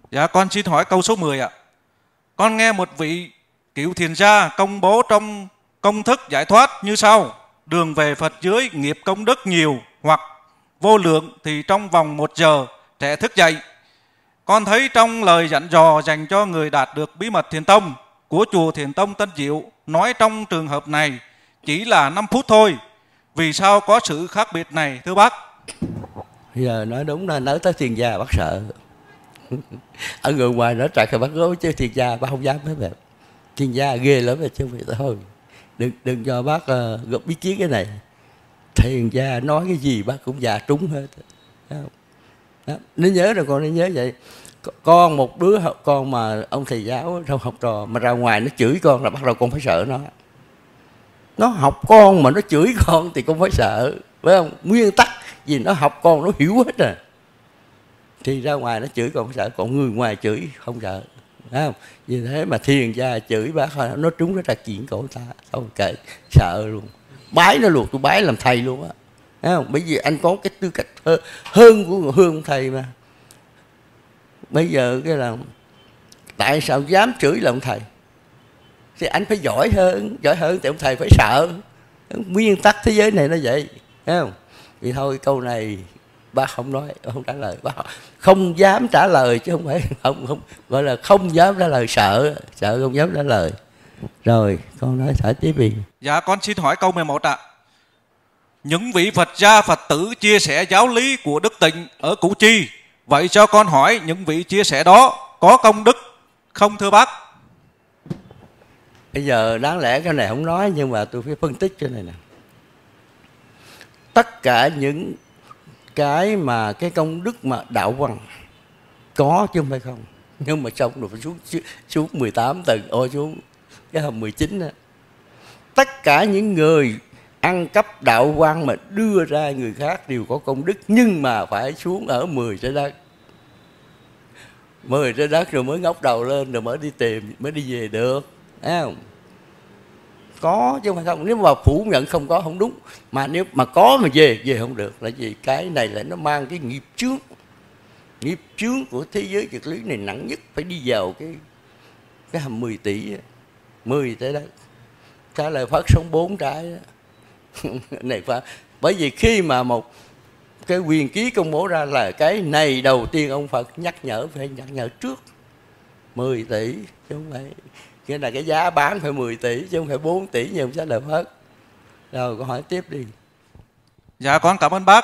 Dạ con xin hỏi câu số 10 ạ. Con nghe một vị cựu thiền gia công bố trong công thức giải thoát như sau: đường về Phật dưới nghiệp công đức nhiều hoặc vô lượng thì trong vòng 1 giờ sẽ thức dậy. Con thấy trong lời dặn dò dành cho người đạt được bí mật Thiền Tông của chùa Thiền Tông Tân Diệu nói trong trường hợp này chỉ là 5 phút thôi. Vì sao có sự khác biệt này thưa bác? Giờ nói đúng là nói tới thiền gia bác sợ. Ở người ngoài nói trật thì bác gối, chứ thiền gia bác không dám hết vậy. Thiền gia ghê lắm chứ không phải thôi. Đừng cho bác góp ý kiến cái này. Thiền gia nói cái gì bác cũng dạ trúng hết. Đó. Nếu nhớ rồi con nên nhớ vậy. Con một đứa con mà ông thầy giáo trong học trò mà ra ngoài nó chửi con là bắt đầu con phải sợ nó. Nó học con mà nó chửi con thì con phải sợ, phải không? Nguyên tắc vì nó học con nó hiểu hết rồi, thì ra ngoài nó chửi con phải sợ, còn người ngoài chửi không sợ, phải không? Vì thế mà thiền gia chửi bác nó trúng rất là chuyện của ta, không kệ, sợ luôn, bái nó luôn, tôi bái làm thầy luôn á, phải không? Bởi vì anh có cái tư cách hơn của hương thầy mà. Bây giờ cái là tại sao dám chửi là ông thầy, thì anh phải giỏi hơn thì ông thầy phải sợ. Nguyên tắc thế giới này nó vậy, thấy không? Vì thôi câu này bác không nói, không trả lời, bác không dám trả lời chứ không phải không gọi là không dám trả lời, sợ không dám trả lời. Rồi con nói thở tiếp đi. Dạ con xin hỏi câu 11 ạ. Những vị Phật gia Phật tử chia sẻ giáo lý của Đức Tịnh ở Củ Chi, vậy cho con hỏi những vị chia sẻ đó có công đức không thưa bác? Bây giờ đáng lẽ cái này không nói, nhưng mà tôi phải phân tích cái này nè. Tất cả những cái mà cái công đức mà đạo văn có chứ không phải không, nhưng mà xong rồi phải xuống 18 tầng, xuống cái hầm 19 đó. Tất cả những người ăn cắp đạo văn mà đưa ra người khác đều có công đức, nhưng mà phải xuống ở 10 trái đất. 10 trái đất rồi mới ngóc đầu lên, rồi mới đi tìm, mới đi về được, thấy không? Có chứ không phải không. Nếu mà phủ nhận không có không đúng, mà nếu mà có mà về không được. Là gì? Cái này là nó mang cái nghiệp chướng của thế giới vật lý này nặng nhất, phải đi vào cái hầm 10 tỷ 10 tới đó. Trả lời Phật sống 4 trái này phải. Bởi vì khi mà một cái quyền ký công bố ra là cái này đầu tiên ông Phật nhắc nhở, phải nhắc nhở trước 10 tỷ chứ không phải. Nghĩa là cái giá bán phải 10 tỷ chứ không phải 4 tỷ như ông Xá Lợi Phất. Rồi con hỏi tiếp đi. Dạ con cảm ơn bác.